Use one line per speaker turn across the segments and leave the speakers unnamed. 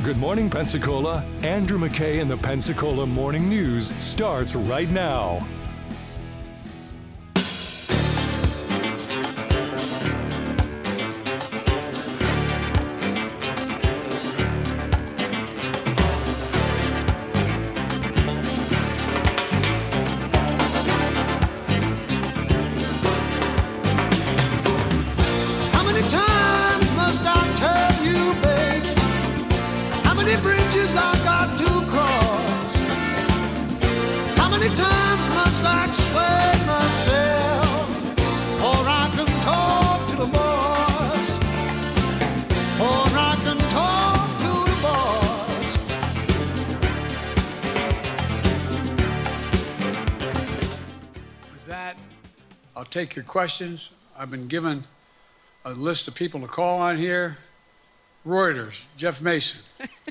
Good Morning Pensacola. Andrew McKay and the Pensacola Morning News starts right now.
I'll take your questions. I've been given a list of people to call on here. Reuters, Jeff Mason.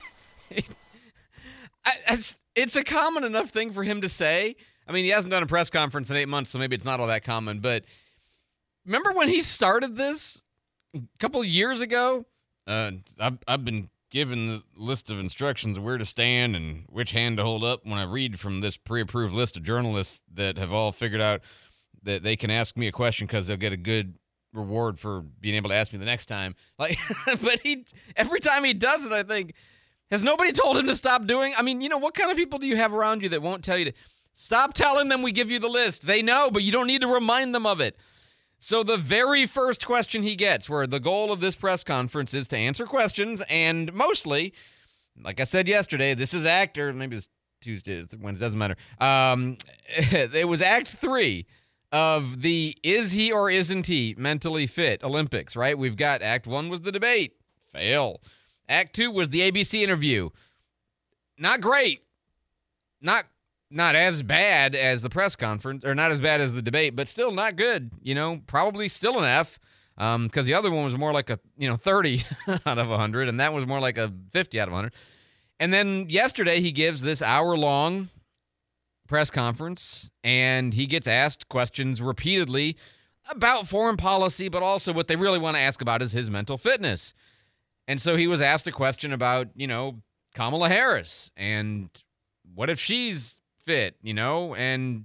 It's a common enough thing for him to say. I mean, he hasn't done a press conference in 8 months, so maybe it's not all that common. But remember when he started this a couple of years ago? I've been given the list of instructions of where to stand and which hand to hold up when I read from this pre-approved list of journalists that have all figured out that they can ask me a question because they'll get a good reward for being able to ask me the next time. Like, but every time he does it, I think, has nobody told him to stop doing? I mean, you know, what kind of people do you have around you that won't tell you to stop telling them we give you the list? They know, but you don't need to remind them of it. So the very first question he gets, where the goal of this press conference is to answer questions, and mostly, like I said yesterday, this is maybe it's Tuesday, Wednesday, doesn't matter. It was Act 3 of the is he or isn't he mentally fit Olympics, right? We've got Act 1 was the debate. Fail. Act 2 was the ABC interview. Not great. Not as bad as the press conference, or not as bad as the debate, but still not good. You know, probably still an F, because the other one was more like a 30 out of 100, and that was more like a 50 out of 100. And then yesterday he gives this hour-long press conference, and he gets asked questions repeatedly about foreign policy, but also what they really want to ask about is his mental fitness. And so he was asked a question about, Kamala Harris, and what if she's fit, and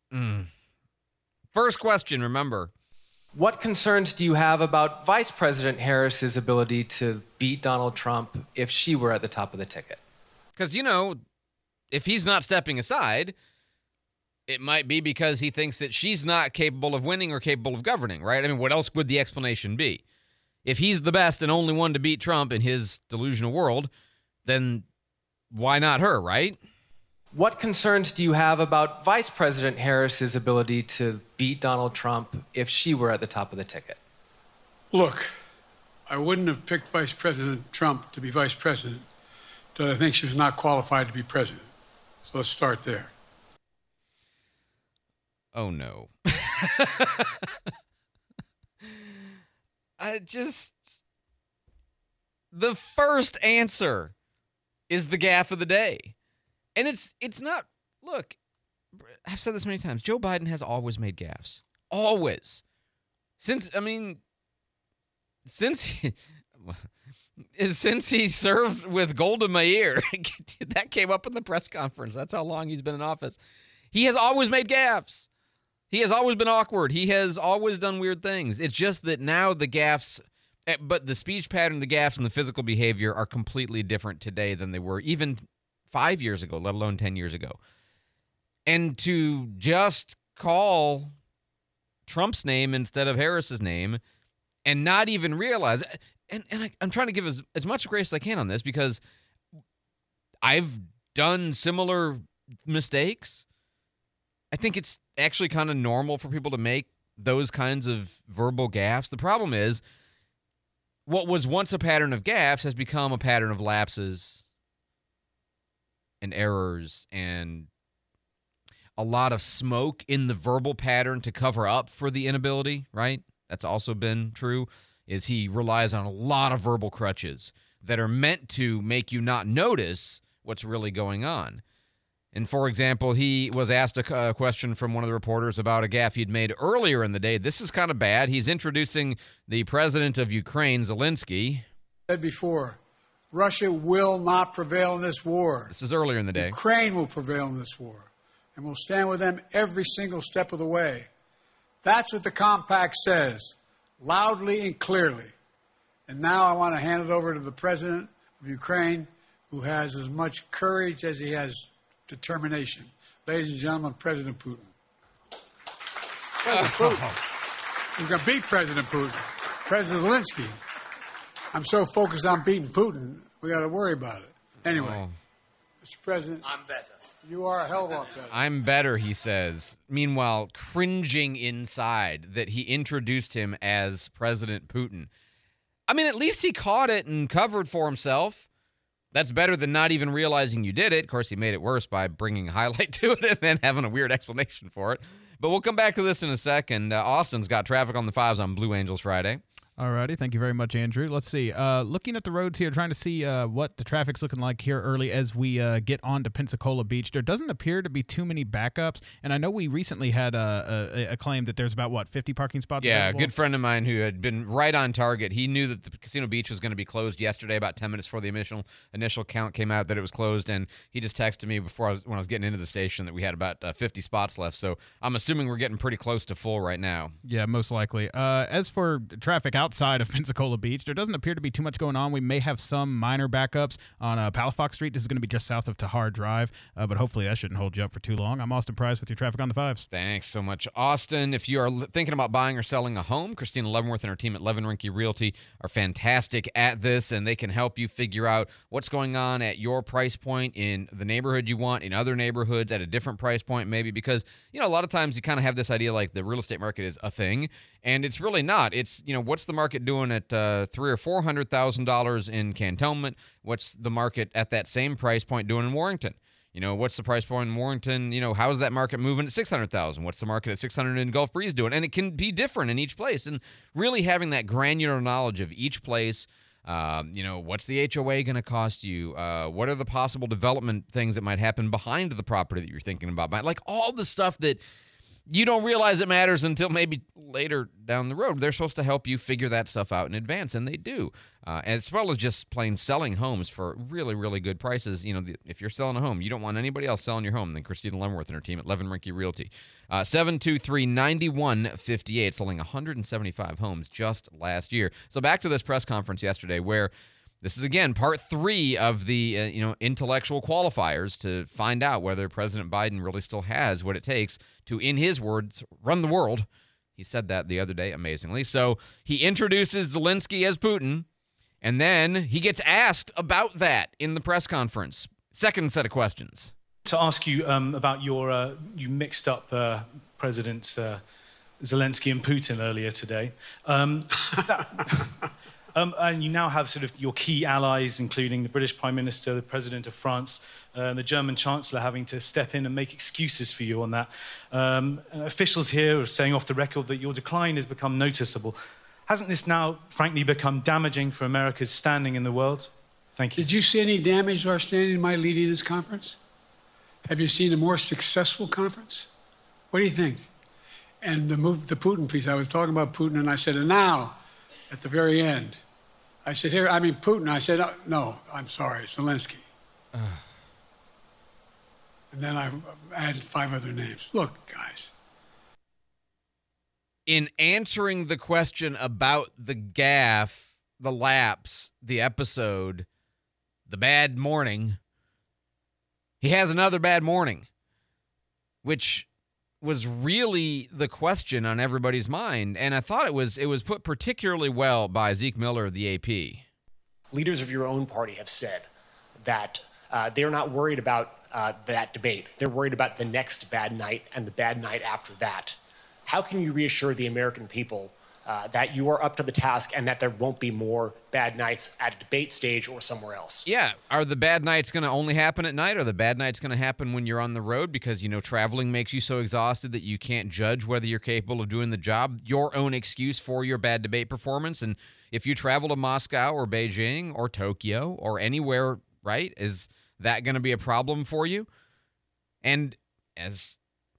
first question, remember.
What concerns do you have about Vice President Harris's ability to beat Donald Trump if she were at the top of the ticket?
Because, if he's not stepping aside, it might be because he thinks that she's not capable of winning or capable of governing, right? I mean, what else would the explanation be? If he's the best and only one to beat Trump in his delusional world, then why not her, right?
What concerns do you have about Vice President Harris's ability to beat Donald Trump if she were at the top of the ticket?
Look, I wouldn't have picked Vice President Trump to be vice president because I think she was not qualified to be president. So let's start there.
Oh, no. The first answer is the gaffe of the day. And it's not, look, I've said this many times, Joe Biden has always made gaffes. Always. Since he served with Golda Meir, that came up in the press conference. That's how long he's been in office. He has always made gaffes. He has always been awkward. He has always done weird things. It's just that now the gaffes, but the speech pattern, the gaffes, and the physical behavior are completely different today than they were even 5 years ago, let alone 10 years ago. And to just call Trump's name instead of Harris's name and not even realize, and I'm trying to give as much grace as I can on this because I've done similar mistakes. I think it's actually kind of normal for people to make those kinds of verbal gaffes. The problem is what was once a pattern of gaffes has become a pattern of lapses and errors and a lot of smoke in the verbal pattern to cover up for the inability, right? That's also been true, is he relies on a lot of verbal crutches that are meant to make you not notice what's really going on. And, for example, he was asked a question from one of the reporters about a gaffe he'd made earlier in the day. This is kind of bad. He's introducing the president of Ukraine, Zelensky.
I said before, Russia will not prevail in this war.
This is earlier in the day.
Ukraine will prevail in this war, and we'll stand with them every single step of the way. That's what the compact says, loudly and clearly. And now I want to hand it over to the president of Ukraine, who has as much courage as he has determination. Ladies and gentlemen, President Putin. President Putin. He's going to beat President Putin. President Zelensky. I'm so focused on beating Putin, we got to worry about it. Anyway, Mr. President.
I'm better.
You are a hell of a lot better.
I'm better, he says. Meanwhile, cringing inside that he introduced him as President Putin. I mean, at least he caught it and covered for himself. That's better than not even realizing you did it. Of course, he made it worse by bringing a highlight to it and then having a weird explanation for it. But we'll come back to this in a second. Austin's got traffic on the 5s on Blue Angels Friday.
Alrighty, thank you very much, Andrew. Let's see. Looking at the roads here, trying to see what the traffic's looking like here early as we get on to Pensacola Beach. There doesn't appear to be too many backups, and I know we recently had a claim that there's about, 50 parking spots available?
A good friend of mine who had been right on target. He knew that the Casino Beach was going to be closed yesterday, about 10 minutes before the initial count came out that it was closed, and he just texted me when I was getting into the station that we had about 50 spots left, so I'm assuming we're getting pretty close to full right now.
Yeah, most likely. As for traffic outside of Pensacola Beach, there doesn't appear to be too much going on. We may have some minor backups on Palafox Street. This is going to be just south of Tahar Drive, but hopefully that shouldn't hold you up for too long. I'm Austin Price with your traffic on the 5s.
Thanks so much, Austin. If you are thinking about buying or selling a home, Christina Leavenworth and her team at Levin Rinke Realty are fantastic at this, and they can help you figure out what's going on at your price point in the neighborhood you want, in other neighborhoods at a different price point maybe, because, a lot of times you kind of have this idea like the real estate market is a thing, and it's really not. It's, what's the market doing at $300,000 or $400,000 in Cantonment? What's the market at that same price point doing in Warrington? What's the price point in Warrington? How is that market moving at $600,000? What's the market at $600,000 in Gulf Breeze doing? And it can be different in each place. And really having that granular knowledge of each place, what's the HOA going to cost you? What are the possible development things that might happen behind the property that you're thinking about? Like all the stuff that you don't realize it matters until maybe later down the road. They're supposed to help you figure that stuff out in advance, and they do. As well as just plain selling homes for really, really good prices. If you're selling a home, you don't want anybody else selling your home than Christina Leavenworth and her team at Levin Rinke Realty. 723-9158, selling 175 homes just last year. So back to this press conference yesterday where this is, again, part 3 of the intellectual qualifiers to find out whether President Biden really still has what it takes to, in his words, run the world. He said that the other day, amazingly. So he introduces Zelensky as Putin, and then he gets asked about that in the press conference. Second set of questions.
To ask you about your, you mixed up Presidents Zelensky and Putin earlier today. And you now have sort of your key allies, including the British Prime Minister, the President of France, and the German Chancellor having to step in and make excuses for you on that. Officials here are saying off the record that your decline has become noticeable. Hasn't this now, frankly, become damaging for America's standing in the world? Thank you.
Did you see any damage to our standing in my leading this conference? Have you seen a more successful conference? What do you think? And the Putin piece, I was talking about Putin, and I said, and now, at the very end, I said, Putin. I said, no, I'm sorry, Zelensky. And then I added 5 other names. Look, guys.
In answering the question about the gaffe, the lapse, the episode, the bad morning, he has another bad morning, which was really the question on everybody's mind. And I thought it was put particularly well by Zeke Miller of the AP.
Leaders of your own party have said that they're not worried about that debate. They're worried about the next bad night and the bad night after that. How can you reassure the American people that you are up to the task and that there won't be more bad nights at a debate stage or somewhere else?
Yeah. Are the bad nights going to only happen at night? Or are the bad nights going to happen when you're on the road because, traveling makes you so exhausted that you can't judge whether you're capable of doing the job? Your own excuse for your bad debate performance. And if you travel to Moscow or Beijing or Tokyo or anywhere, right, is that going to be a problem for you? And as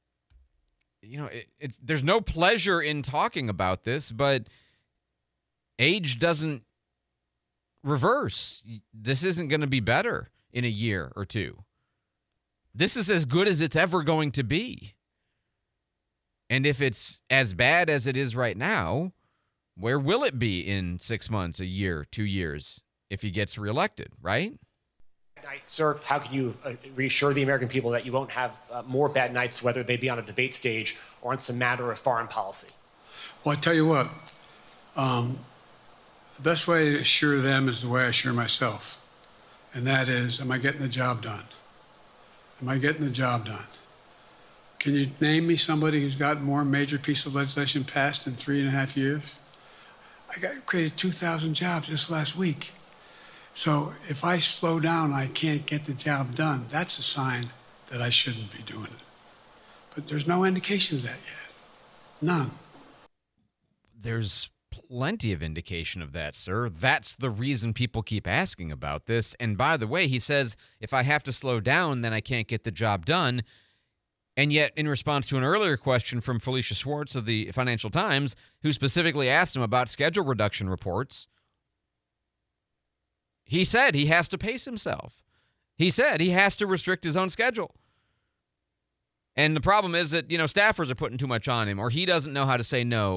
there's no pleasure in talking about this, but age doesn't reverse. This isn't going to be better in a year or two. This is as good as it's ever going to be. And if it's as bad as it is right now, where will it be in 6 months, a year, 2 years, if he gets reelected, right?
Sir, how can you reassure the American people that you won't have more bad nights, whether they be on a debate stage or on some matter of foreign policy?
Well, I tell you what, the best way to assure them is the way I assure myself. And that is, am I getting the job done? Am I getting the job done? Can you name me somebody who's got more major piece of legislation passed in 3.5 years? created 2,000 jobs just last week. So if I slow down, I can't get the job done. That's a sign that I shouldn't be doing it. But there's no indication of that yet. None.
There's plenty of indication of that, sir. That's the reason people keep asking about this. And by the way, he says, if I have to slow down, then I can't get the job done. And yet, in response to an earlier question from Felicia Schwartz of the Financial Times, who specifically asked him about schedule reduction reports, he said he has to pace himself. He said he has to restrict his own schedule. And the problem is that, staffers are putting too much on him, or he doesn't know how to say no,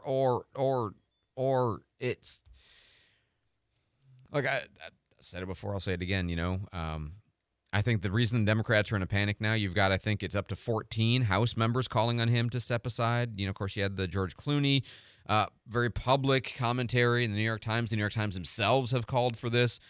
or it's like I said it before, I'll say it again, I think the reason the Democrats are in a panic now, you've got, I think it's up to 14 House members calling on him to step aside. Of course, you had the George Clooney, very public commentary in the New York Times. The New York Times themselves have called for this.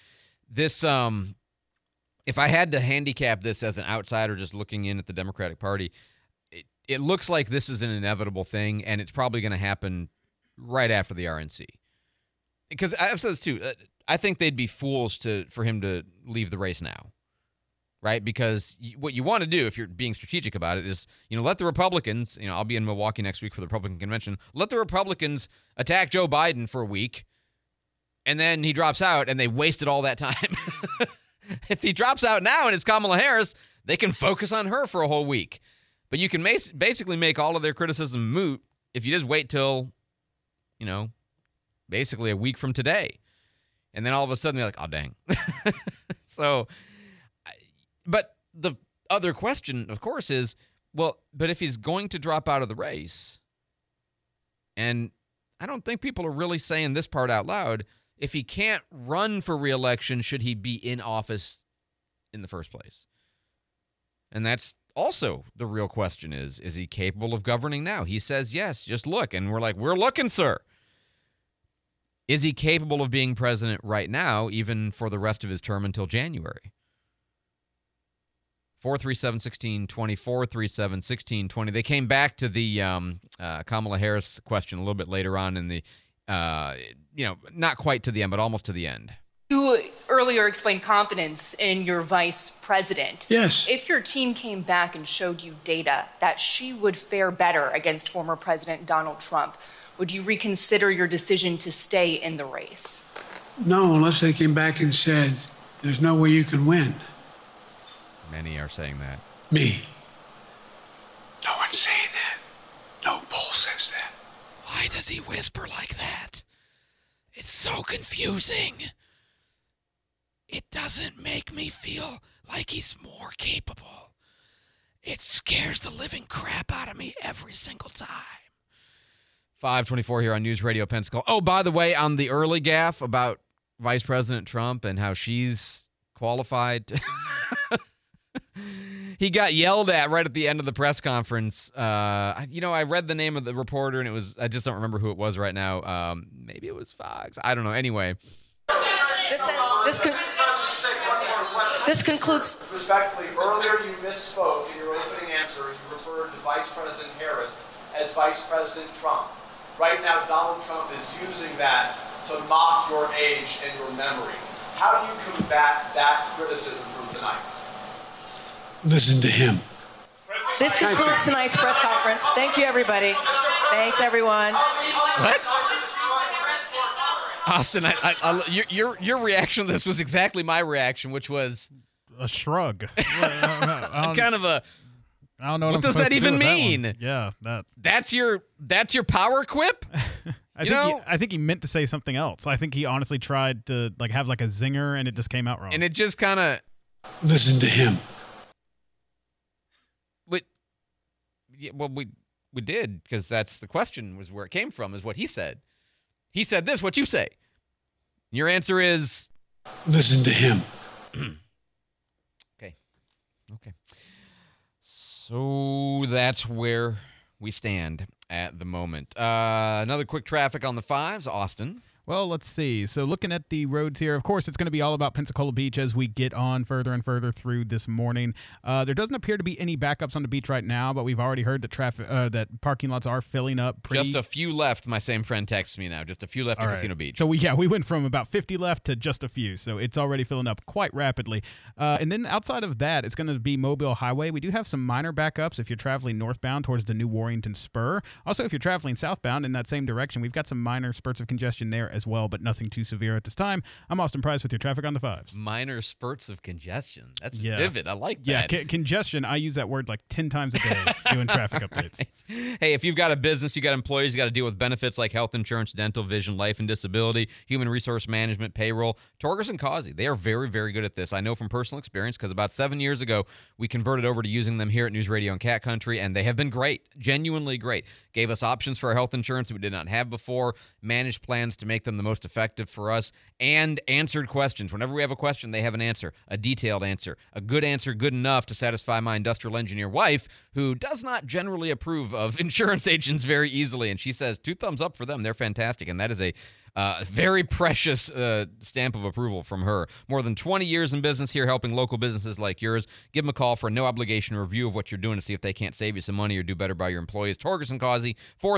If I had to handicap this as an outsider just looking in at the Democratic Party, it looks like this is an inevitable thing, and it's probably going to happen right after the RNC. Because I've said this too. I think they'd be fools for him to leave the race now. Right? Because what you want to do, if you're being strategic about it, is, let the Republicans, I'll be in Milwaukee next week for the Republican convention, let the Republicans attack Joe Biden for a week, and then he drops out, and they wasted all that time. If he drops out now and it's Kamala Harris, they can focus on her for a whole week. But you can basically make all of their criticism moot if you just wait till, basically a week from today. And then all of a sudden they're like, oh, dang. But the other question, of course, is, but if he's going to drop out of the race, and I don't think people are really saying this part out loud, if he can't run for re-election, should he be in office in the first place? And that's also the real question is he capable of governing now? He says yes, just look. And we're like, we're looking, sir. Is he capable of being president right now, even for the rest of his term until January? 437-1620, 437-1620. They came back to the Kamala Harris question a little bit later on in the, not quite to the end, but almost to the end.
You earlier explained confidence in your vice president.
Yes.
If your team came back and showed you data that she would fare better against former President Donald Trump, would you reconsider your decision to stay in the race?
No, unless they came back and said, there's no way you can win.
Many are saying that.
Me. No one's saying that. No poll says that.
Why does he whisper like that? It's so confusing. It doesn't make me feel like he's more capable. It scares the living crap out of me every single time. 524 here on News Radio Pensacola. Oh, by the way, on the early gaffe about Vice President Trump and how she's qualified. He got yelled at right at the end of the press conference. I read the name of the reporter, and I just don't remember who it was right now. Maybe it was Fox. I don't know. Anyway.
This concludes.
Respectfully, earlier you misspoke in your opening answer. You referred to Vice President Harris as Vice President Trump. Right now, Donald Trump is using that to mock your age and your memory. How do you combat that criticism from tonight?
Listen to him.
This concludes tonight's press conference. Thank you, everybody. Thanks, everyone.
What? Austin, your reaction to this was exactly my reaction, which was
a shrug.
Kind of a.
I don't know
what does that even mean?
Yeah,
That's your power quip.
I think he meant to say something else. I think he honestly tried to have a zinger, and it just came out wrong.
And it just kind of...
Listen to him.
Well, we did, because that's the question, was where it came from, is what he said. He said this, what you say. Your answer is...
Listen to him.
Okay. So that's where we stand at the moment. Another quick traffic on the 5s, Austin.
Well, let's see. So looking at the roads here, of course, it's going to be all about Pensacola Beach as we get on further and further through this morning. There doesn't appear to be any backups on the beach right now, but we've already heard that that parking lots are filling up.
Just a few left, my same friend texts me now. Just a few left at Casino Beach.
So we went from about 50 left to just a few, so it's already filling up quite rapidly. And then outside of that, it's going to be Mobile Highway. We do have some minor backups if you're traveling northbound towards the New Warrington Spur. Also, if you're traveling southbound in that same direction, we've got some minor spurts of congestion there as well, but nothing too severe at this time. I'm Austin Price with your traffic on the 5s.
Minor spurts of congestion. That's vivid. I like that.
Yeah, congestion. I use that word 10 times a day doing traffic updates.
Hey, if you've got a business, you got employees, you got to deal with benefits like health insurance, dental, vision, life and disability, human resource management, payroll. Torgerson Causey, they are very, very good at this. I know from personal experience because about 7 years ago, we converted over to using them here at News Radio and Cat Country, and they have been great, genuinely great. Gave us options for our health insurance that we did not have before, managed plans to make them the most effective for us, and answered questions. Whenever we have a question, they have an answer, a detailed answer, a good answer, good enough to satisfy my industrial engineer wife, who does not generally approve of insurance agents very easily, and she says 2 thumbs up for them. They're fantastic, and that is a very precious stamp of approval from her. More than 20 years in business here helping local businesses like yours. Give them a call for a no-obligation review of what you're doing to see if they can't save you some money or do better by your employees. Torgerson Causey,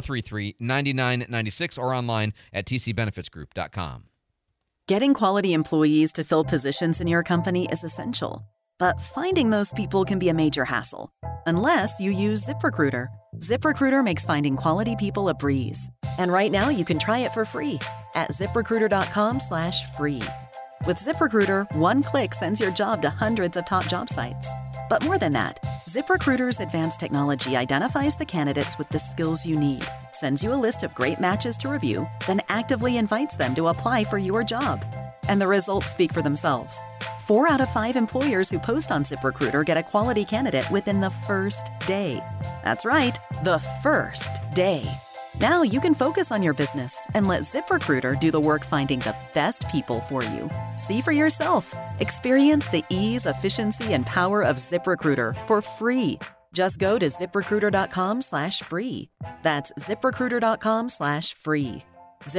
433-9996, or online at tcbenefitsgroup.com.
Getting quality employees to fill positions in your company is essential, but finding those people can be a major hassle, unless you use ZipRecruiter. ZipRecruiter makes finding quality people a breeze. And right now, you can try it for free at ZipRecruiter.com/free. With ZipRecruiter, one click sends your job to hundreds of top job sites. But more than that, ZipRecruiter's advanced technology identifies the candidates with the skills you need, sends you a list of great matches to review, then actively invites them to apply for your job. And the results speak for themselves. 4 out of 5 employers who post on ZipRecruiter get a quality candidate within the first day. That's right, the first day. Now you can focus on your business and let ZipRecruiter do the work finding the best people for you. See for yourself. Experience the ease, efficiency, and power of ZipRecruiter for free. Just go to ZipRecruiter.com/free. That's ZipRecruiter.com/free.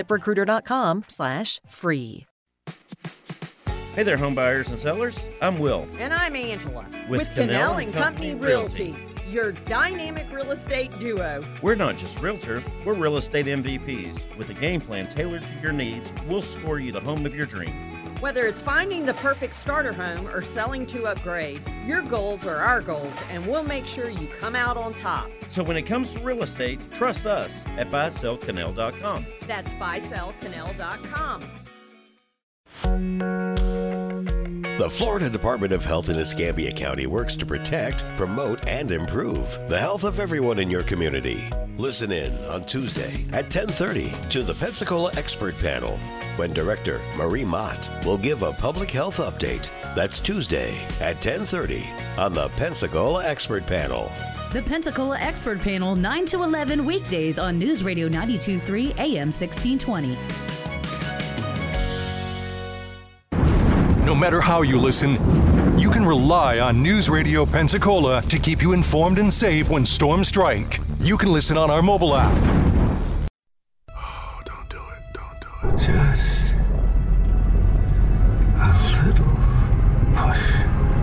ZipRecruiter.com/free.
Hey there, home buyers and sellers. I'm Will.
And I'm Angela.
With
Cannell and Company Realty, your dynamic real estate duo.
We're not just realtors, we're real estate MVPs. With a game plan tailored to your needs, we'll score you the home of your dreams.
Whether it's finding the perfect starter home or selling to upgrade, your goals are our goals, and we'll make sure you come out on top.
So when it comes to real estate, trust us at buysellcannell.com.
That's buysellcannell.com.
The Florida Department of Health in Escambia County works to protect, promote, and improve the health of everyone in your community. Listen in on Tuesday at 10:30 to the Pensacola Expert Panel, when Director Marie Mott will give a public health update. That's Tuesday at 10:30 on the Pensacola Expert Panel.
The Pensacola Expert Panel, 9 to 11 weekdays on News Radio 92.3 AM 1620.
No matter how you listen, you can rely on News Radio Pensacola to keep you informed and safe when storms strike. You can listen on our mobile app.
Oh, don't do it. Don't do it. Just a little push.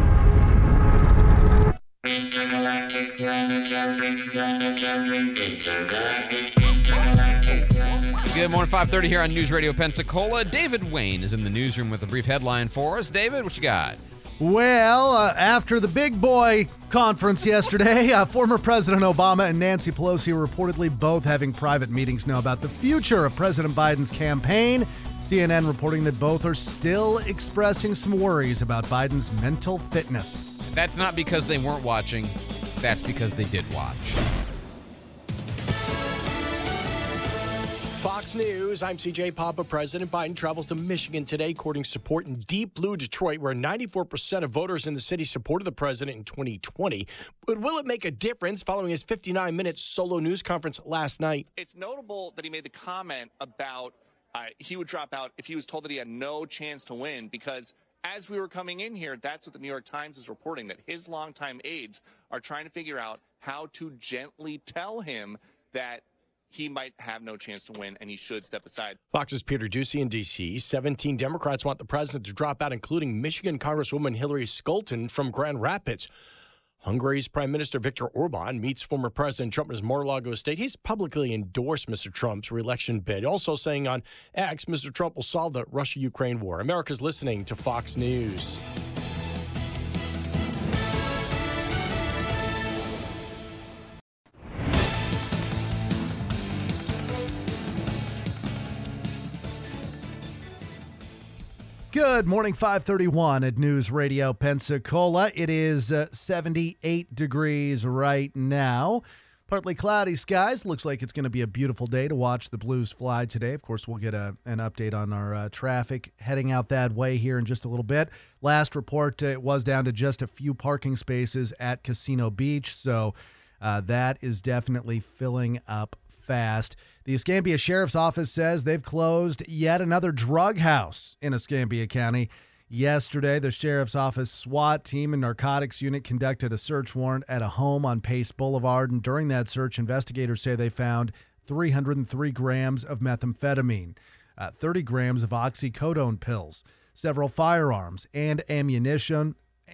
Good morning, 5:30 here on News Radio Pensacola. David Wayne is in the newsroom with a brief headline for us. David, what you got?
Well, after the big boy conference yesterday, former President Obama and Nancy Pelosi are reportedly both having private meetings now about the future of President Biden's campaign. CNN reporting that both are still expressing some worries about Biden's mental fitness.
That's not because they weren't watching. That's because they did watch.
Fox News, I'm CJ Papa. President Biden travels to Michigan today, courting support in deep blue Detroit, where 94% of voters in the city supported the president in 2020. But will it make a difference following his 59-minute solo news conference last night?
It's notable that he made the comment about he would drop out if he was told that he had no chance to win, because as we were coming in here, that's what the New York Times is reporting, that his longtime aides are trying to figure out how to gently tell him that he might have no chance to win and he should step aside.
Fox's Peter Doocy in D.C. 17 Democrats want the president to drop out, including Michigan Congresswoman Hillary Scholten from Grand Rapids. Hungary's Prime Minister Viktor Orban meets former President Trump at his Mar-a-Lago estate. He's publicly endorsed Mr. Trump's re-election bid, also saying on X, Mr. Trump will solve the Russia-Ukraine war. America's listening to Fox News.
Good morning, 531 at News Radio Pensacola. It is 78 degrees right now. Partly cloudy skies. Looks like it's going to be a beautiful day to watch the Blues fly today. Of course, we'll get an update on our traffic heading out that way here in just a little bit. Last report, it was down to just a few parking spaces at Casino Beach, so that is definitely filling up fast. The Escambia Sheriff's Office says they've closed yet another drug house in Escambia County. Yesterday, the Sheriff's Office SWAT team and narcotics unit conducted a search warrant at a home on Pace Boulevard, and during that search, investigators say they found 303 grams of methamphetamine, 30 grams of oxycodone pills, several firearms, and ammunition.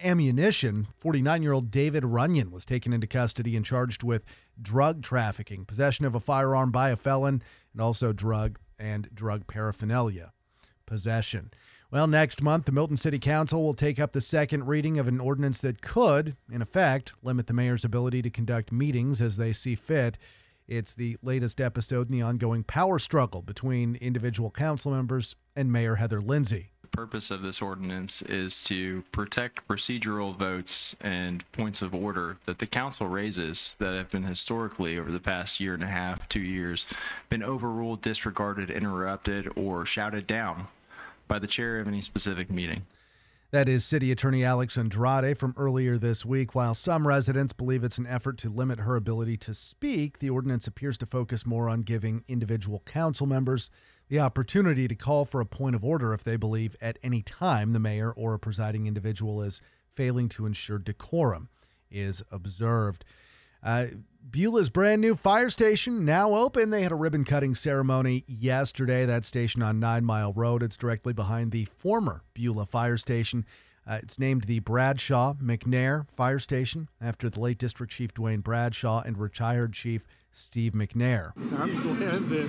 49-year-old David Runyon was taken into custody and charged with drug trafficking, possession of a firearm by a felon, and also drug paraphernalia possession. Well, next month, the Milton City Council will take up the second reading of an ordinance that could, in effect, limit the mayor's ability to conduct meetings as they see fit. It's the latest episode in the ongoing power struggle between individual council members and Mayor Heather Lindsay.
The purpose of this ordinance is to protect procedural votes and points of order that the council raises that have been historically, over the past year and a half, 2 years, been overruled, disregarded, interrupted, or shouted down by the chair of any specific meeting.
That is City Attorney Alex Andrade from earlier this week. While some residents believe it's an effort to limit her ability to speak, the ordinance appears to focus more on giving individual council members the opportunity to call for a point of order if they believe at any time the mayor or a presiding individual is failing to ensure decorum is observed. Beulah's brand new fire station now open. They had a ribbon cutting ceremony yesterday. That station on 9 Mile Road. It's directly behind the former Beulah fire station. It's named the Bradshaw McNair Fire Station after the late District Chief Dwayne Bradshaw and retired Chief Steve McNair.
I'm glad that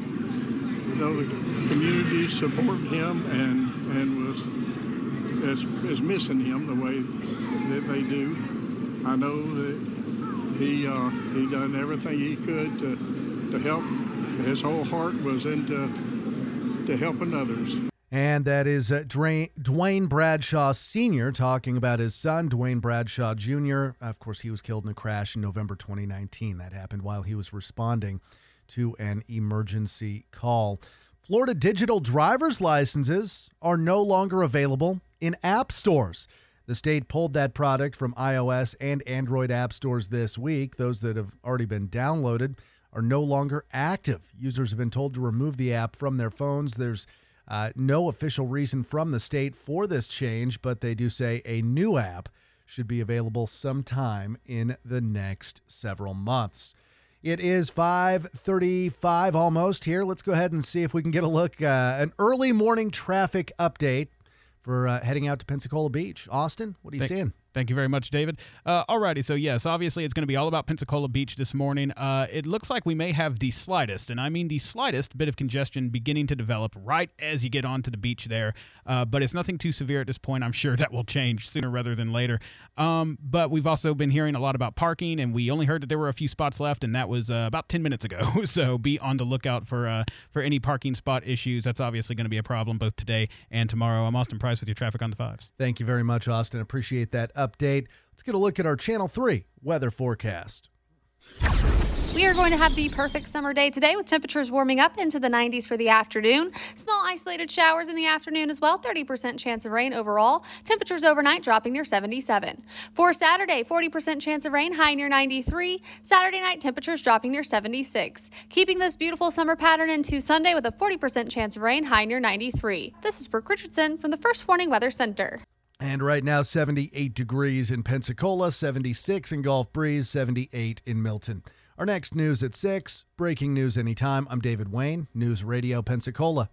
the community supported him and was missing him the way that they do. I know that he done everything he could to help. His whole heart was into helping others.
And that is Dwayne Bradshaw Sr. talking about his son, Dwayne Bradshaw Jr. Of course, he was killed in a crash in November 2019. That happened while he was responding to an emergency call. Florida digital driver's licenses are no longer available in app stores. The state pulled that product from iOS and Android app stores this week. Those that have already been downloaded are no longer active. Users have been told to remove the app from their phones. There's no official reason from the state for this change, but they do say a new app should be available sometime in the next several months. It is 5:35 almost here. Let's go ahead and see if we can get a look, an early morning traffic update for heading out to Pensacola Beach. Austin, what are you seeing?
Thank you very much, David. Alrighty, so yes, obviously it's going to be all about Pensacola Beach this morning. It looks like we may have the slightest, and I mean the slightest, bit of congestion beginning to develop right as you get onto the beach there. But it's nothing too severe at this point. I'm sure that will change sooner rather than later. But we've also been hearing a lot about parking, and we only heard that there were a few spots left, and that was about 10 minutes ago. So be on the lookout for any parking spot issues. That's obviously going to be a problem both today and tomorrow. I'm Austin Price with your Traffic on the Fives.
Thank you very much, Austin. Appreciate that update. Let's get a look at our Channel 3 weather forecast.
We are going to have the perfect summer day today with temperatures warming up into the 90s for the afternoon. Small isolated showers in the afternoon as well. 30% chance of rain overall. Temperatures overnight dropping near 77. For Saturday, 40% chance of rain, high near 93. Saturday night temperatures dropping near 76. Keeping this beautiful summer pattern into Sunday with a 40% chance of rain, high near 93. This is Brooke Richardson from the First Warning Weather Center.
And right now, 78 degrees in Pensacola, 76 in Gulf Breeze, 78 in Milton. Our next news at 6. Breaking news anytime. I'm David Wayne, News Radio Pensacola.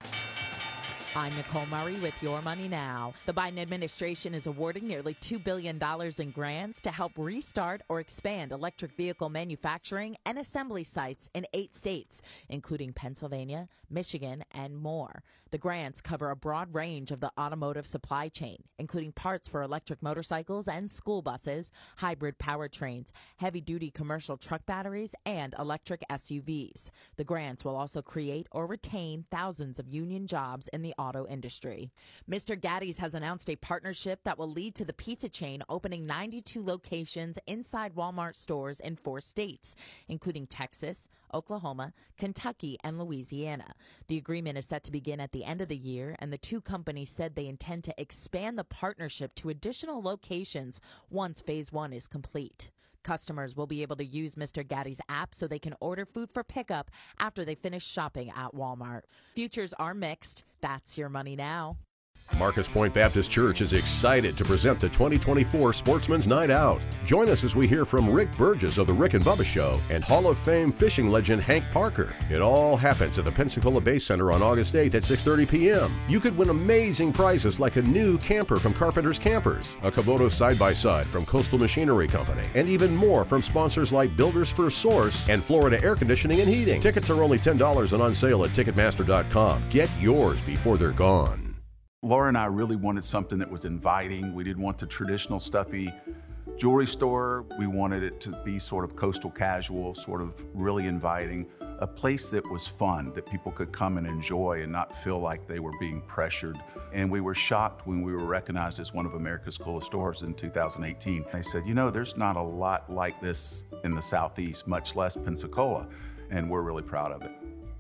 I'm Nicole Murray with Your Money Now. The Biden administration is awarding nearly $2 billion in grants to help restart or expand electric vehicle manufacturing and assembly sites in 8 states, including Pennsylvania, Michigan, and more. The grants cover a broad range of the automotive supply chain, including parts for electric motorcycles and school buses, hybrid powertrains, heavy-duty commercial truck batteries, and electric SUVs. The grants will also create or retain thousands of union jobs in the auto industry. Mr. Gatti's has announced a partnership that will lead to the pizza chain opening 92 locations inside Walmart stores in 4 states, including Texas, Oklahoma, Kentucky, and Louisiana. The agreement is set to begin at the end of the year, and the two companies said they intend to expand the partnership to additional locations once Phase 1 is complete. Customers will be able to use Mr. Gatti's app so they can order food for pickup after they finish shopping at Walmart. Futures are mixed. That's Your Money Now.
Marcus Point Baptist Church is excited to present the 2024 Sportsman's Night Out. Join us as we hear from Rick Burgess of The Rick and Bubba Show and Hall of Fame fishing legend Hank Parker. It all happens at the Pensacola Bay Center on August 8th at 6:30 p.m. You could win amazing prizes like a new camper from Carpenter's Campers, a Kubota side-by-side from Coastal Machinery Company, and even more from sponsors like Builders First Source and Florida Air Conditioning and Heating. Tickets are only $10 and on sale at Ticketmaster.com. Get yours before they're gone.
Laura and I really wanted something that was inviting. We didn't want the traditional stuffy jewelry store. We wanted it to be sort of coastal casual, sort of really inviting, a place that was fun, that people could come and enjoy and not feel like they were being pressured. And we were shocked when we were recognized as one of America's coolest stores in 2018. They said, you know, there's not a lot like this in the Southeast, much less Pensacola, and we're really proud of it.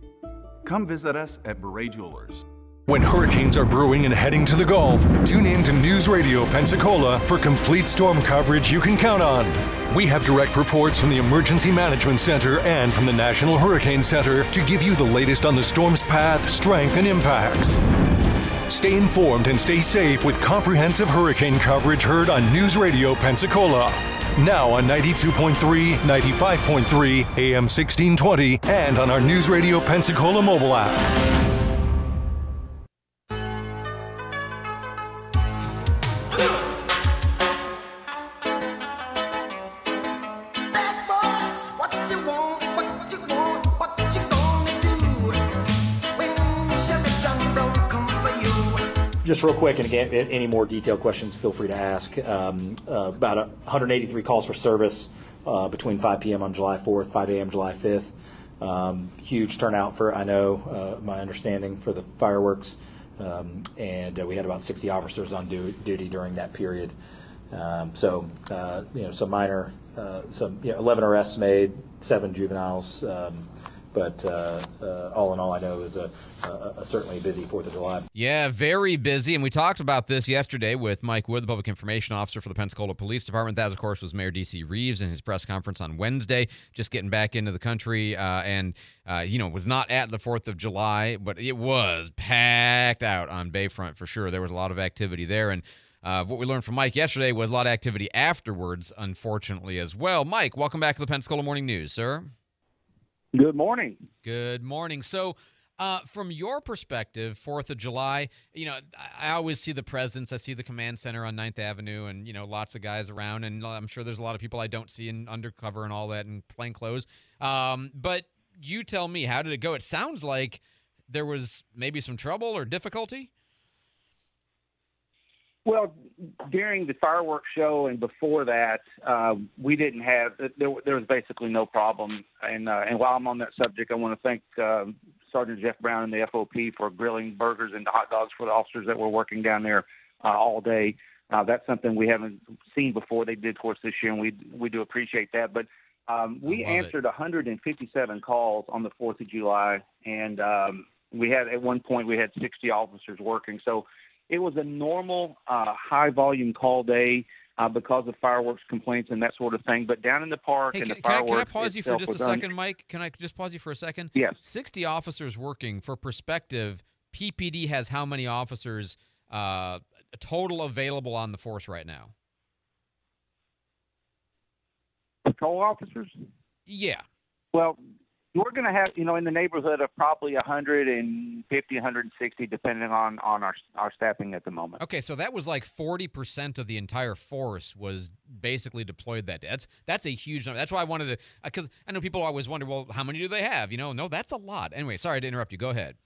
Come visit us at Beret Jewelers.
When hurricanes are brewing and heading to the Gulf, tune in to News Radio Pensacola for complete storm coverage you can count on. We have direct reports from the Emergency Management Center and from the National Hurricane Center to give you the latest on the storm's path, strength, and impacts. Stay informed and stay safe with comprehensive hurricane coverage heard on News Radio Pensacola. Now on 92.3, 95.3, AM 1620, and on our News Radio Pensacola mobile app.
Just real quick, and again, any more detailed questions, feel free to ask. About 183 calls for service between 5 p.m. on July 4th, 5 a.m. July 5th. Huge turnout for, I know, my understanding, for the fireworks. And we had about 60 officers on duty during that period. Some minor, 11 arrests made, 7 juveniles. But all in all, I know it was a certainly busy 4th of July.
Yeah, very busy. And we talked about this yesterday with Mike Wood, the Public Information Officer for the Pensacola Police Department. That, of course, was Mayor D.C. Reeves in his press conference on Wednesday, just getting back into the country and was not at the 4th of July, but it was packed out on Bayfront for sure. There was a lot of activity there. And what we learned from Mike yesterday was a lot of activity afterwards, unfortunately, as well. Mike, welcome back to the Pensacola Morning News, sir.
Good morning.
Good morning. So, from your perspective, 4th of July, I always see the presence. I see the command center on 9th Avenue and, lots of guys around. And I'm sure there's a lot of people I don't see in undercover and all that in plain clothes. But you tell me, how did it go? It sounds like there was maybe some trouble or difficulty.
Well, during the fireworks show and before that, we didn't have there was basically no problem. And while I'm on that subject, I want to thank Sergeant Jeff Brown and the FOP for grilling burgers and hot dogs for the officers that were working down there all day. That's something we haven't seen before. They did, of course, this year, and we do appreciate that. But We answered 157 calls on the 4th of July, and we had at one point we had 60 officers working. So it was a normal high-volume call day because of fireworks complaints and that sort of thing. But down in the park and the fireworks
can I pause you for
itself
just a
was
second, Mike? Can I just pause you for a second?
Yes.
60 officers working. For perspective, PPD has how many officers total available on the force right now?
Patrol officers?
Yeah.
Well, we're going to have, in the neighborhood of probably 150, 160, depending on our staffing at the moment.
Okay, so that was like 40% of the entire force was basically deployed that day. That's a huge number. That's why I wanted to, because I know people always wonder, well, how many do they have? No, that's a lot. Anyway, sorry to interrupt you. Go ahead.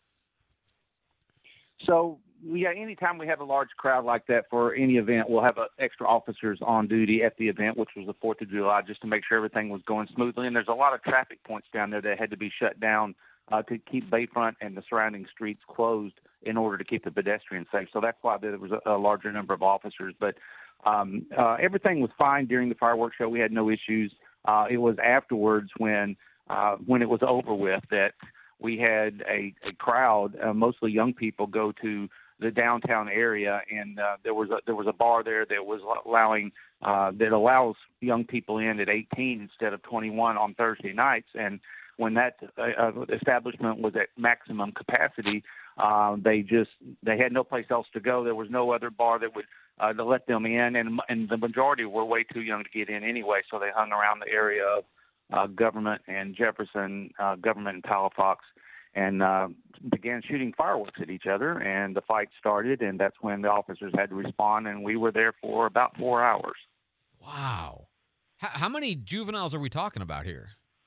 So, yeah, anytime we have a large crowd like that for any event, we'll have extra officers on duty at the event, which was the 4th of July, just to make sure everything was going smoothly. And there's a lot of traffic points down there that had to be shut down to keep Bayfront and the surrounding streets closed in order to keep the pedestrians safe. So that's why there was a larger number of officers. But everything was fine during the fireworks show. We had no issues. It was afterwards when it was over with that we had a crowd, mostly young people, go to the downtown area, and there was a bar there that was that allows young people in at 18 instead of 21 on Thursday nights. And when that establishment was at maximum capacity, they had no place else to go. There was no other bar that would to let them in, and the majority were way too young to get in anyway. So they hung around the area of Government and Jefferson, Government and Palafox, and began shooting fireworks at each other, and the fight started, and that's when the officers had to respond, and we were there for about 4 hours.
Wow. How many juveniles are we talking about here?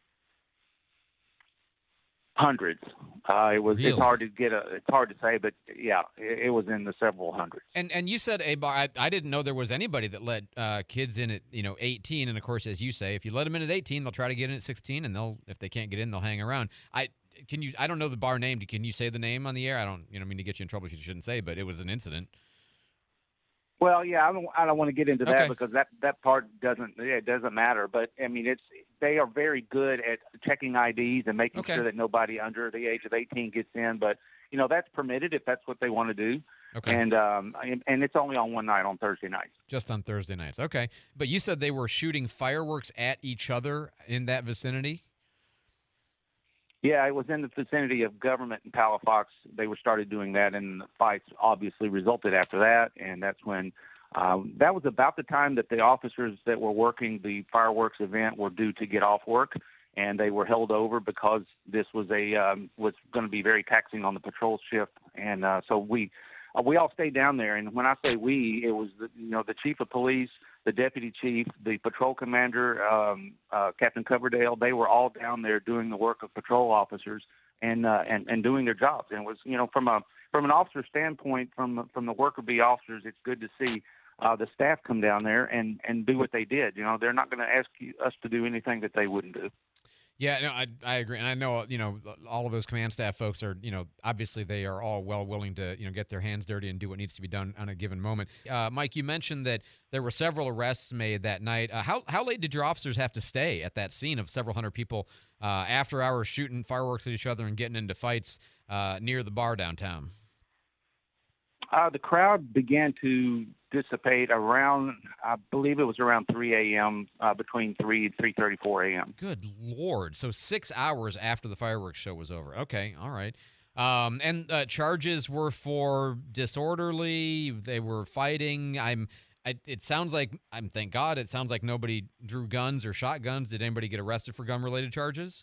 Hundreds.
Really?
It's hard to say, but yeah, it was in the several hundreds.
And you said a bar. I didn't know there was anybody that let kids in at 18. And of course, as you say, if you let them in at 18, they'll try to get in at 16, and if they can't get in, they'll hang around. I don't know the bar name. Can you say the name on the air? I don't mean to get you in trouble if you shouldn't say, but it was an incident.
Well, yeah, I don't want to get into that because that part doesn't matter. But I mean, they are very good at checking IDs and making sure that nobody under the age of 18 gets in. But that's permitted if that's what they want to do. Okay. And it's only on one night, on Thursday nights.
Just on Thursday nights. Okay. But you said they were shooting fireworks at each other in that vicinity?
Yeah, it was in the vicinity of Government and Palafox. They started doing that, and the fights obviously resulted after that. And that's when that was about the time that the officers that were working the fireworks event were due to get off work, and they were held over because this was was going to be very taxing on the patrol shift. And so we all stayed down there. And when I say we, it was the chief of police, the deputy chief, the patrol commander, Captain Coverdale. They were all down there doing the work of patrol officers and doing their jobs. And it was, from an officer standpoint, from the worker bee officers, it's good to see the staff come down there and do what they did. They're not going to ask us to do anything that they wouldn't do.
Yeah, no, I agree. And I know, all of those command staff folks are, obviously they are all well willing to, get their hands dirty and do what needs to be done on a given moment. Mike, you mentioned that there were several arrests made that night. How late did your officers have to stay at that scene of several hundred people after hours shooting fireworks at each other and getting into fights near the bar downtown?
The crowd began to dissipate around, I believe it was around 3 a.m., between 3 and 3:30, 4 a.m.
Good Lord. So 6 hours after the fireworks show was over. Okay, all right. And charges were for disorderly. They were fighting. It sounds like, thank God, it sounds like nobody drew guns or shot guns. Did anybody get arrested for gun-related charges?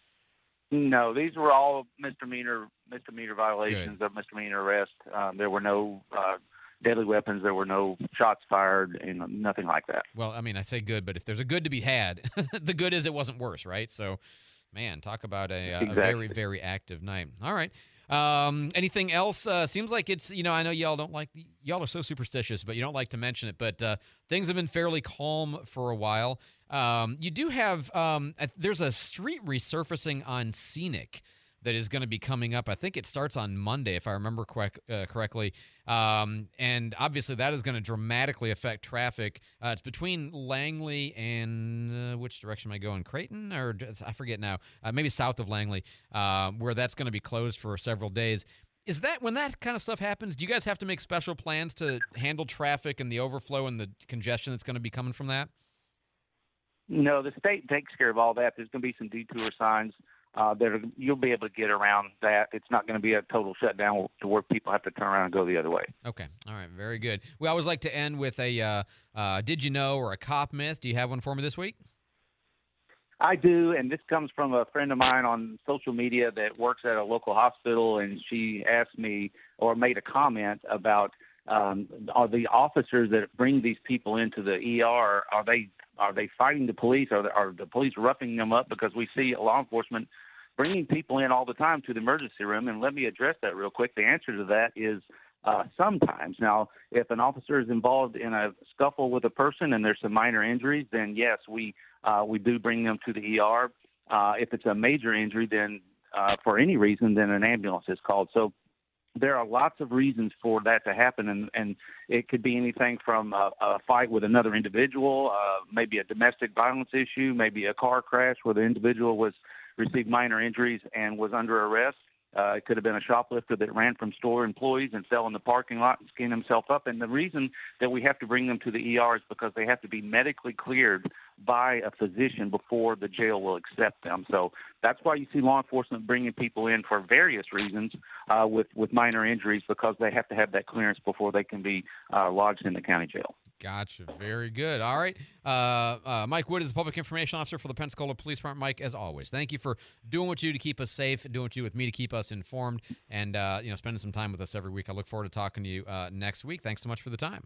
No, these were all misdemeanor violations of misdemeanor arrest. There were no deadly weapons. There were no shots fired, nothing like that.
Well, I say good, but if there's a good to be had, the good is it wasn't worse, right? So, man, talk about a very, very active night. All right. Anything else? Seems like it's, I know y'all are so superstitious, but you don't like to mention it, but things have been fairly calm for a while. You do have, there's a street resurfacing on Scenic that is going to be coming up. I think it starts on Monday, if I remember correctly. And obviously that is going to dramatically affect traffic. It's between Langley and which direction am I going? Creighton? Or I forget now. Maybe south of Langley, where that's going to be closed for several days. Is that when that kind of stuff happens, do you guys have to make special plans to handle traffic and the overflow and the congestion that's going to be coming from that?
No, the state takes care of all that. There's going to be some detour signs you'll be able to get around that. It's not going to be a total shutdown to where people have to turn around and go the other way.
Okay. All right. Very good. We always like to end with a did you know or a cop myth. Do you have one for me this week?
I do, and this comes from a friend of mine on social media that works at a local hospital, and she asked me or made a comment about are the officers that bring these people into the ER, are they fighting the police? Are the police roughing them up? Because we see law enforcement bringing people in all the time to the emergency room, and let me address that real quick. The answer to that is sometimes. Now, if an officer is involved in a scuffle with a person and there's some minor injuries, then yes, we do bring them to the ER. If it's a major injury, then for any reason, then an ambulance is called. So there are lots of reasons for that to happen, and it could be anything from a fight with another individual, maybe a domestic violence issue, maybe a car crash where the individual received minor injuries and was under arrest. It could have been a shoplifter that ran from store employees and fell in the parking lot and skinned himself up. And the reason that we have to bring them to the ER is because they have to be medically cleared by a physician before the jail will accept them. So that's why you see law enforcement bringing people in for various reasons with minor injuries, because they have to have that clearance before they can be lodged in the county jail.
Gotcha. Very good. All right. Mike Wood is the Public Information Officer for the Pensacola Police Department. Mike, as always, thank you for doing what you do to keep us safe, doing what you do with me to keep us informed, and spending some time with us every week. I look forward to talking to you next week. Thanks so much for the time.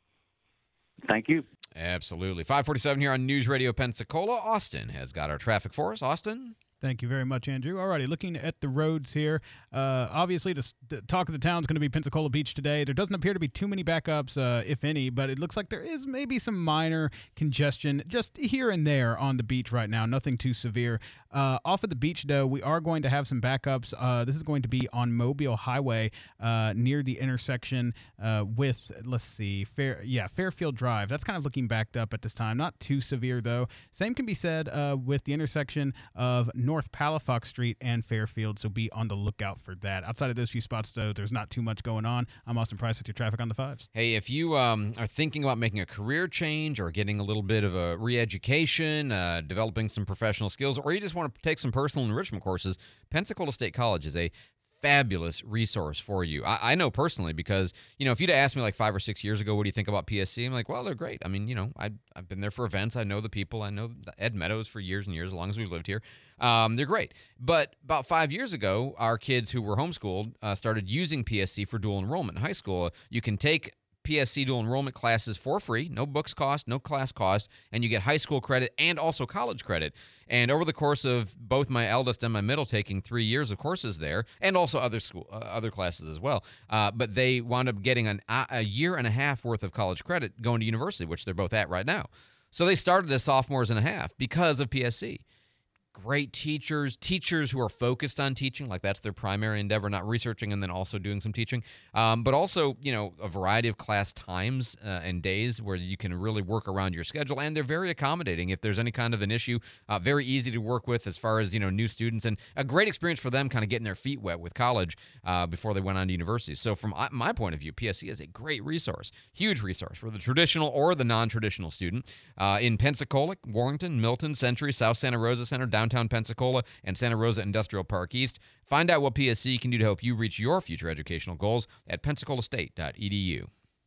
Thank you.
Absolutely. 547 here on News Radio Pensacola. Austin has got our traffic for us. Austin?
Thank you very much, Andrew. Alrighty, looking at the roads here. Obviously, the talk of the town is going to be Pensacola Beach today. There doesn't appear to be too many backups, if any, but it looks like there is maybe some minor congestion just here and there on the beach right now. Nothing too severe. Off of the beach, though, we are going to have some backups. This is going to be on Mobile Highway near the intersection with, let's see, Fairfield Drive. That's kind of looking backed up at this time. Not too severe, though. Same can be said with the intersection of North Palafox Street and Fairfield, so be on the lookout for that. Outside of those few spots, though, there's not too much going on. I'm Austin Price with your traffic on the fives.
Hey, if you are thinking about making a career change or getting a little bit of a re-education, developing some professional skills, or you just want to take some personal enrichment courses, Pensacola State College is a fabulous resource for you. I know personally because, if you'd asked me like 5 or 6 years ago, what do you think about PSC? I'm like, well, they're great. I mean, I've been there for events. I know the people. I know Ed Meadows for years and years, as long as we've lived here. They're great. But about 5 years ago, our kids who were homeschooled started using PSC for dual enrollment in high school. You can take PSC dual enrollment classes for free, no books cost, no class cost, and you get high school credit and also college credit. And over the course of both my eldest and my middle taking 3 years of courses there, and also other classes as well, but they wound up getting a year and a half worth of college credit going to university, which they're both at right now. So they started as sophomores and a half because of PSC. Great teachers who are focused on teaching, like that's their primary endeavor, not researching and then also doing some teaching, but also, a variety of class times and days where you can really work around your schedule, and they're very accommodating if there's any kind of an issue, very easy to work with as far as, new students, and a great experience for them kind of getting their feet wet with college before they went on to university. So from my point of view, PSC is a great resource, huge resource for the traditional or the non-traditional student in Pensacola, Warrenton, Milton, Century, South Santa Rosa Center, downtown Pensacola, and Santa Rosa Industrial Park East. Find out what PSC can do to help you reach your future educational goals at pensacolaState.edu.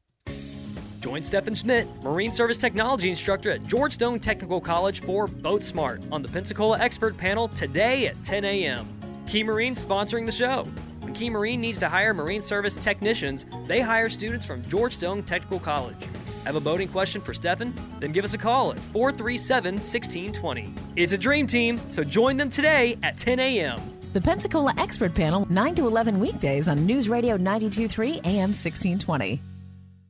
Join Stephen Schmidt, Marine Service Technology Instructor at Georgetown Technical College for Boat Smart on the Pensacola Expert Panel today at 10 a.m. Key Marine sponsoring the show. When Key Marine needs to hire Marine Service technicians, they hire students from Georgetown Technical College. Have a boating question for Stefan? Then give us a call at 437-1620. It's a dream team, so join them today at 10 a.m.
The Pensacola Expert Panel, 9 to 11 weekdays on News Radio 92.3 AM 1620.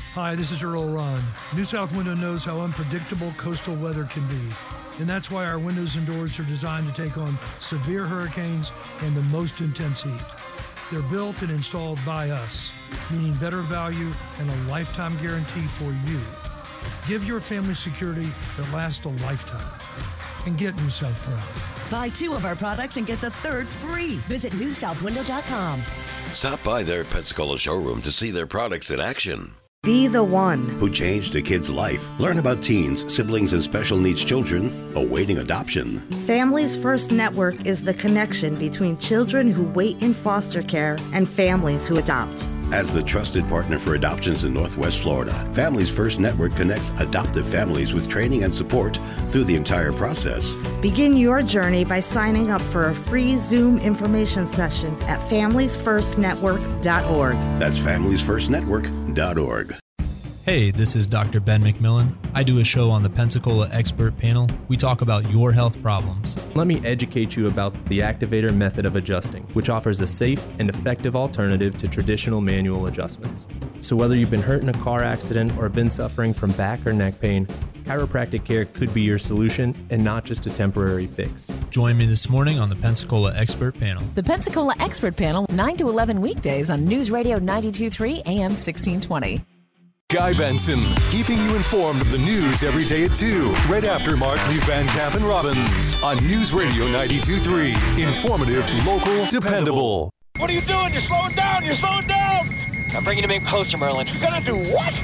Hi, this is Earl Ron. New South Window knows how unpredictable coastal weather can be, and that's why our windows and doors are designed to take on severe hurricanes and the most intense heat. They're built and installed by us, meaning better value and a lifetime guarantee for you. Give your family security that lasts a lifetime. And get New South proud.
Buy 2 of our products and get the 3rd free. Visit newsouthwindow.com.
Stop by their Pensacola showroom to see their products in action.
Be the one
Who changed a kid's life. Learn about teens, siblings, and special needs children awaiting adoption.
Families First Network is the connection between children who wait in foster care and families who adopt.
As the trusted partner for adoptions in Northwest Florida, Families First Network connects adoptive families with training and support through the entire process.
Begin your journey by signing up for a free Zoom information session at familiesfirstnetwork.org.
That's familiesfirstnetwork.org.
Hey, this is Dr. Ben McMillan. I do a show on the Pensacola Expert Panel. We talk about your health problems.
Let me educate you about the Activator method of adjusting, which offers a safe and effective alternative to traditional manual adjustments. So whether you've been hurt in a car accident or been suffering from back or neck pain, chiropractic care could be your solution and not just a temporary fix.
Join me this morning on the Pensacola Expert Panel.
The Pensacola Expert Panel, 9 to 11 weekdays on News Radio 92.3 AM 1620.
Guy Benson, keeping you informed of the news every day at 2, right after Markley, Van Camp, and Robbins on News Radio 92.3. Informative, local, dependable.
What are you doing? You're slowing down! You're slowing down!
I'm bringing him in closer, Merlin.
You're gonna do what?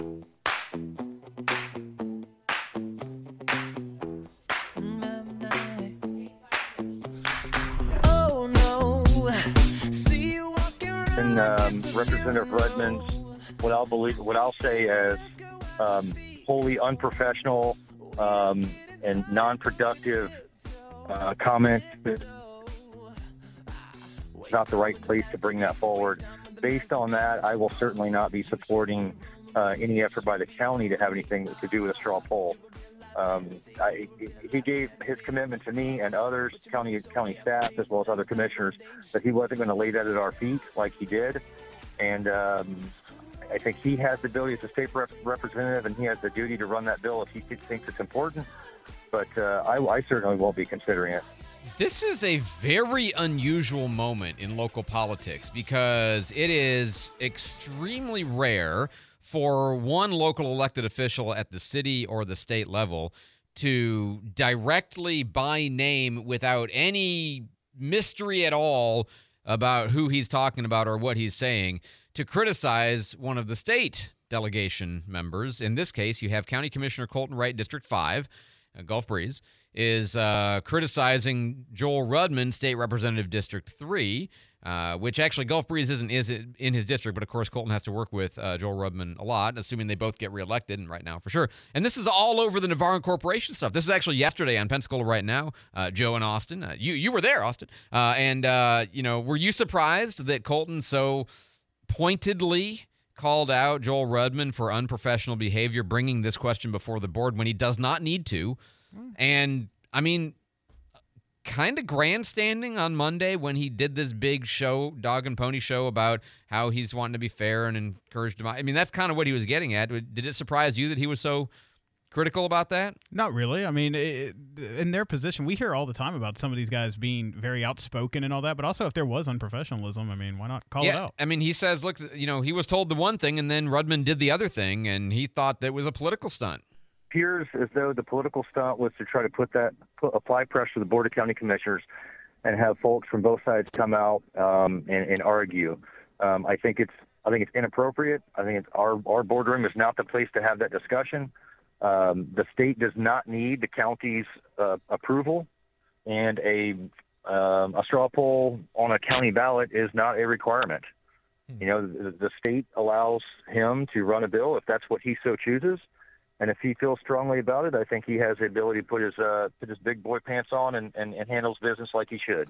Oh, no. See you walking around.
And Representative Redmond's what I'll say as wholly unprofessional and non-productive comments. It's not the right place to bring that forward. Based on that, I will certainly not be supporting any effort by the county to have anything to do with a straw poll. He gave his commitment to me and others, county staff, as well as other commissioners, that he wasn't going to lay that at our feet like he did. And I think he has the ability as a state representative, and he has the duty to run that bill if he thinks it's important. But I certainly won't be considering it.
This is a very unusual moment in local politics because it is extremely rare for one local elected official at the city or the state level to directly by name, without any mystery at all about who he's talking about or what he's saying, to criticize one of the state delegation members. In this case, you have County Commissioner Colton Wright, District 5, Gulf Breeze, is criticizing Joel Rudman, State Representative District 3, which actually Gulf Breeze isn't in his district, but of course Colton has to work with Joel Rudman a lot, assuming they both get reelected, and right now for sure. And this is all over the Navarro Corporation stuff. This is actually yesterday on Pensacola Right Now. Joe and Austin, you were there, Austin, and were you surprised that Colton so pointedly called out Joel Rudman for unprofessional behavior, bringing this question before the board when he does not need to? And, I mean, kind of grandstanding on Monday when he did this big show, dog and pony show, about how he's wanting to be fair and encouraged him. I mean, that's kind of what he was getting at. Did it surprise you that he was so critical about that?
Not really. I mean, in their position, we hear all the time about some of these guys being very outspoken and all that, but also if there was unprofessionalism, I mean, why not call it out?
I mean, he says, look, he was told the one thing and then Rudman did the other thing, and he thought that was a political stunt.
Appears as though the political stunt was to try to apply pressure to the Board of County Commissioners and have folks from both sides come out and argue. I think it's inappropriate. I think our boardroom is not the place to have that discussion. The state does not need the county's approval, and a straw poll on a county ballot is not a requirement. The state allows him to run a bill if that's what he so chooses. And if he feels strongly about it, I think he has the ability to put his big boy pants on and handle his business like he should.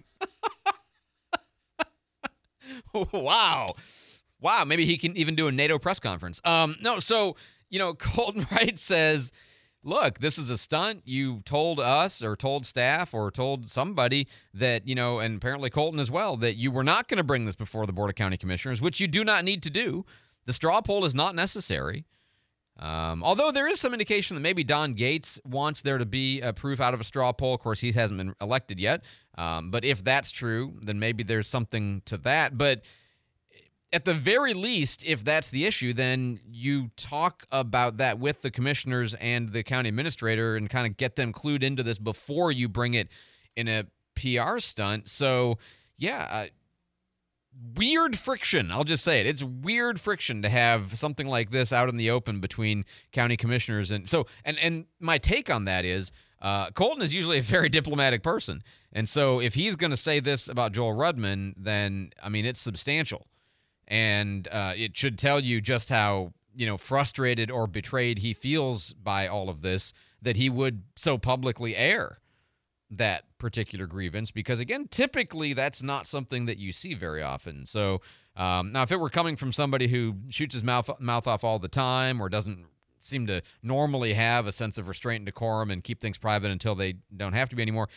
Wow. Maybe he can even do a NATO press conference. Colton Wright says, look, this is a stunt. You told us or told staff or told somebody that, and apparently Colton as well, that you were not going to bring this before the Board of County Commissioners, which you do not need to do. The straw poll is not necessary. Although there is some indication that maybe Don Gates wants there to be a proof out of a straw poll. Of course, he hasn't been elected yet. But if that's true, then maybe there's something to that. But at the very least, if that's the issue, then you talk about that with the commissioners and the county administrator and kind of get them clued into this before you bring it in a PR stunt. So, yeah, weird friction. I'll just say it. It's weird friction to have something like this out in the open between county commissioners. And so, and my take on that is Colton is usually a very diplomatic person. And so if he's going to say this about Joel Rudman, then, I mean, it's substantial. And it should tell you just how, frustrated or betrayed he feels by all of this, that he would so publicly air that particular grievance, because again, typically that's not something that you see very often. So now if it were coming from somebody who shoots his mouth off all the time or doesn't seem to normally have a sense of restraint and decorum and keep things private until they don't have to be anymore,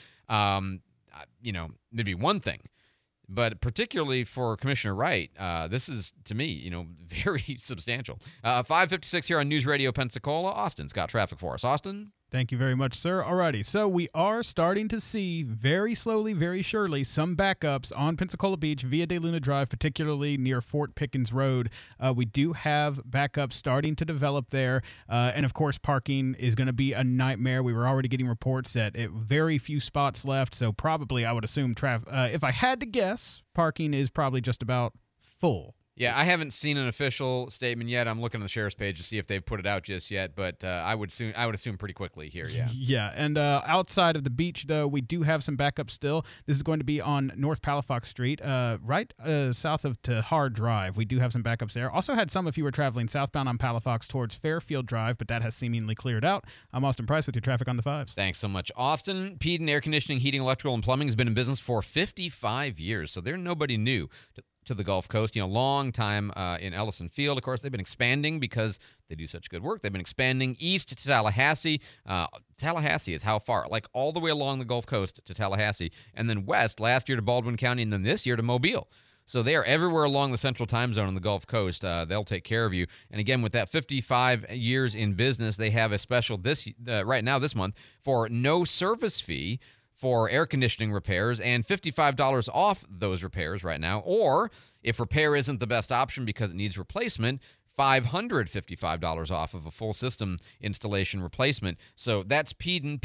maybe one thing. But particularly for Commissioner Wright, this is, to me, very substantial. 5:56 here on News Radio Pensacola. Austin's got traffic for us. Austin?
Thank you very much, sir. Alrighty, so we are starting to see very slowly, very surely, some backups on Pensacola Beach via De Luna Drive, particularly near Fort Pickens Road. We do have backups starting to develop there, and of course, parking is going to be a nightmare. We were already getting reports that very few spots left, so probably I would assume if I had to guess, parking is probably just about full.
Yeah, I haven't seen an official statement yet. I'm looking on the sheriff's page to see if they've put it out just yet, but I would assume pretty quickly here, yeah.
Yeah, and outside of the beach, though, we do have some backup still. This is going to be on North Palafox Street, right south of Tahar Drive. We do have some backups there. Also had some if you were traveling southbound on Palafox towards Fairfield Drive, but that has seemingly cleared out. I'm Austin Price with your traffic on the 5s.
Thanks so much, Austin. Peden Air Conditioning, Heating, Electrical, and Plumbing has been in business for 55 years, so they're nobody new to the Gulf Coast. Long time in Ellison Field. Of course, they've been expanding because they do such good work. They've been expanding east to Tallahassee. Tallahassee is how far? Like all the way along the Gulf Coast to Tallahassee, and then west last year to Baldwin County, and then this year to Mobile. So they are everywhere along the central time zone in the Gulf Coast. They'll take care of you. And again, with that 55 years in business, they have a special right now this month for no service fee for air conditioning repairs and $55 off those repairs right now. Or if repair isn't the best option because it needs replacement, $555 off of a full system installation replacement. So that's Peden,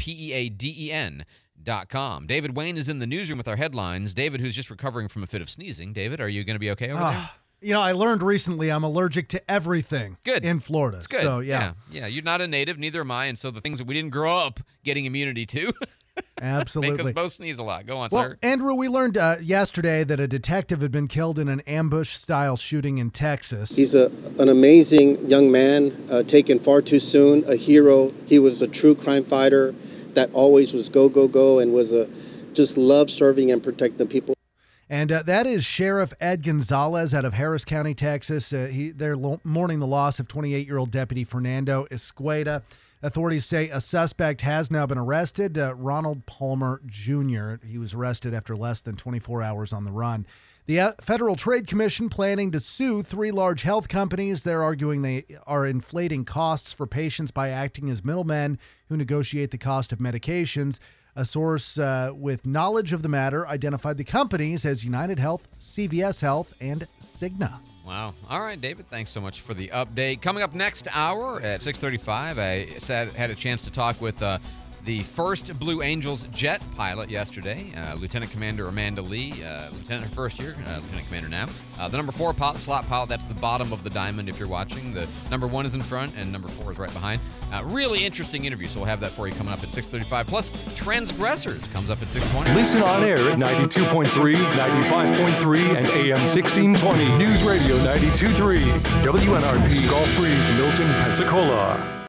PEADEN.com. David Wayne is in the newsroom with our headlines. David, who's just recovering from a fit of sneezing. David, are you going to be okay over there?
I learned recently I'm allergic to everything in Florida.
It's good.
So, yeah.
Yeah, you're not a native, neither am I, and so the things that we didn't grow up getting immunity to
absolutely
make us both sneeze a lot. Go on,
well,
sir.
Andrew, we learned yesterday that a detective had been killed in an ambush-style shooting in Texas.
He's an amazing young man, taken far too soon, a hero. He was a true crime fighter that always was go, go, go, and was just loved serving and protecting the people.
And that is Sheriff Ed Gonzalez out of Harris County, Texas. They're mourning the loss of 28-year-old Deputy Fernando Escueda. Authorities say a suspect has now been arrested, Ronald Palmer Jr. He was arrested after less than 24 hours on the run. The Federal Trade Commission planning to sue 3 large health companies. They're arguing they are inflating costs for patients by acting as middlemen who negotiate the cost of medications. A source with knowledge of the matter identified the companies as United Health, CVS Health, and Cigna.
Wow. All right, David, thanks so much for the update. Coming up next hour at 6:35, I had a chance to talk with the first Blue Angels jet pilot yesterday, Lieutenant Commander Amanda Lee, Lieutenant her first year, Lieutenant Commander now. The number 4 slot pilot, that's the bottom of the diamond if you're watching. The number 1 is in front and number 4 is right behind. Really interesting interview, so we'll have that for you coming up at 6:35. Plus, Transgressors comes up at 6:20.
Listen on air at 92.3, 95.3, and AM 1620. News Radio 92.3, WNRP Gulf Breeze, Milton, Pensacola.